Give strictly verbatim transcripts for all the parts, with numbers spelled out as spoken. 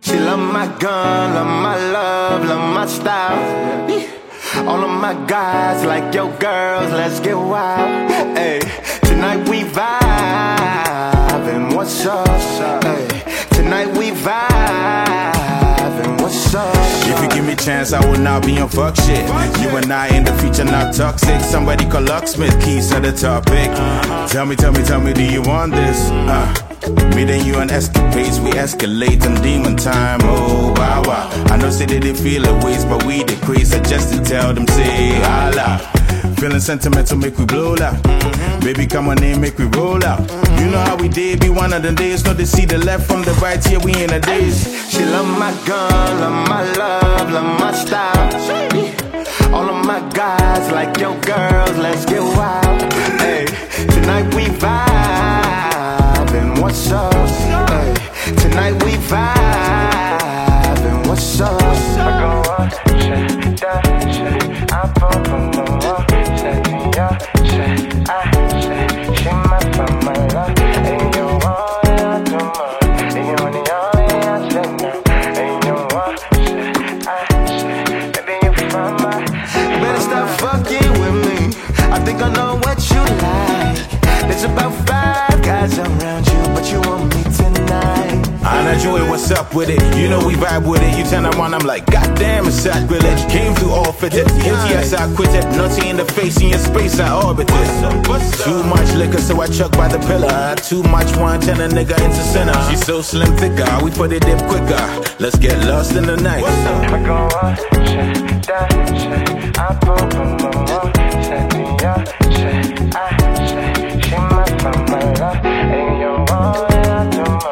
She love my gun, love my love, love my style. All of my guys like yo girls, let's get wild. Hey, tonight we vibing, what's up? Hey, tonight we vibing, what's up? If you give me a chance, I will not be on fuck shit. You and I in the future not toxic. Somebody call Locksmith, keys to the topic. Tell me, tell me, tell me, do you want this? Uh, me and you on escapades, we escalate on demon time. Oh, wow, wow. I know say they didn't feel a waste, but we the craze. I just to tell them, say, Allah. Feeling sentimental, make we blow loud. Mm-hmm. Baby, come on in, make we roll out. Mm-hmm. You know how we did, be one of the days. No, they see the left from the right, here we in the days. She love my gun, love my love, love my style. All of my guys like yo girls, let's get wild. Hey, tonight we vibing, what's up? Hey, tonight we vibing, what's up? I go up, shit, down, shit, I pop on my wall, set me up, shit, I, shit, she my mama love, ain't you want it, I do more, ain't you want it, I said no, ain't you want shit, I, shit, baby you from my, you better stop fucking with me, I think I know what you like, there's about five guys around you, but you want me tonight. I enjoy it, what's up with it? You know we vibe with it. You turn around, I'm like, goddamn, it's sacrilege. Came through all fitted. Yes, I quit it. Nothing in the face, in your space, I orbited. Too much liquor, so I chuck by the pillar. Too much wine, turn a nigga into sinner. She's so slim, thicker. We put it dip quicker. Let's get lost in the night. I go up, shit, down, shit, I pop on my wall, set me up, shit, I, shit, she my mama love, ain't you want it, I do more.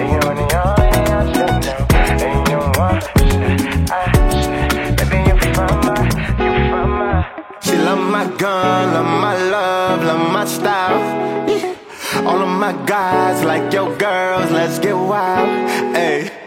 She love my gun, love my love, love my style. All of my guys like yo girls, let's get wild. Hey.